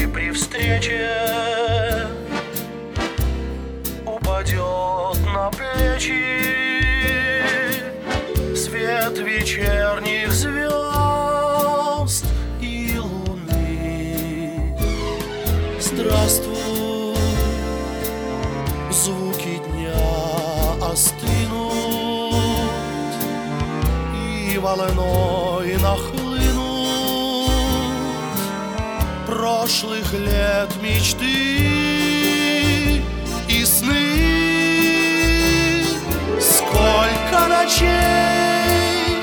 при встрече упадет на плечи свет вечерних звезд и луны. Здравствуй, звуки дня остынут и волной нахлынут прошлых лет мечты и сны. Сколько ночей,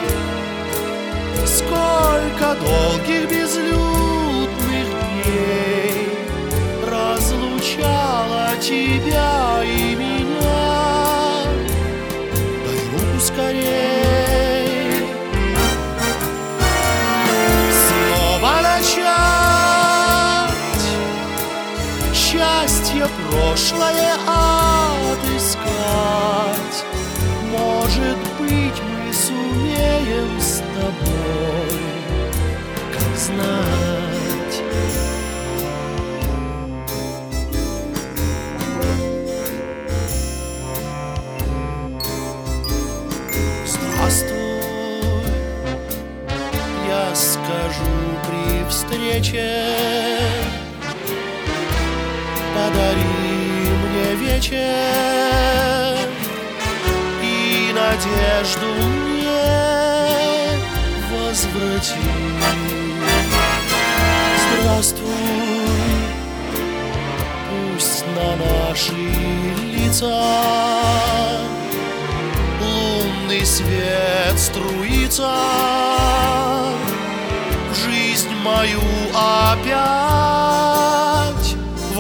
сколько долгих безлюдных дней разлучала тебя и меня. Дай руку скорей, снова начать, счастье прошлое отыскать. Может быть, мы сумеем с тобой, как знать. Здравствуй, я скажу при встрече, подари мне вечер и надежду мне возврати. Здравствуй, пусть на наши лица лунный свет струится, в жизнь мою опять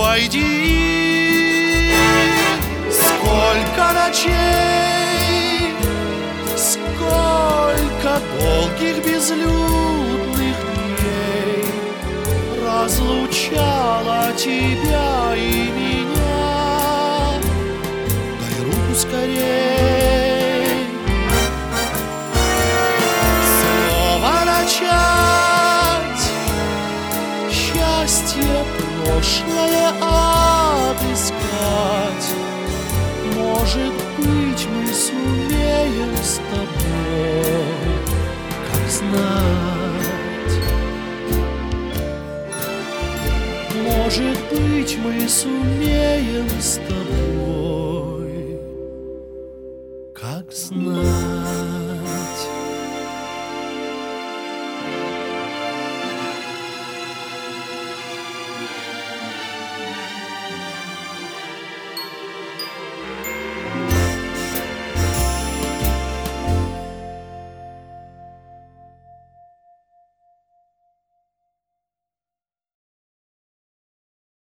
войди. Сколько ночей, сколько долгих безлюдных дней разлучала тебя и меня. Дай руку скорей, снова начать, счастье прошлое отыскать. Может быть, мы сумеем с тобой, как знать. Может быть, мы сумеем с тобой.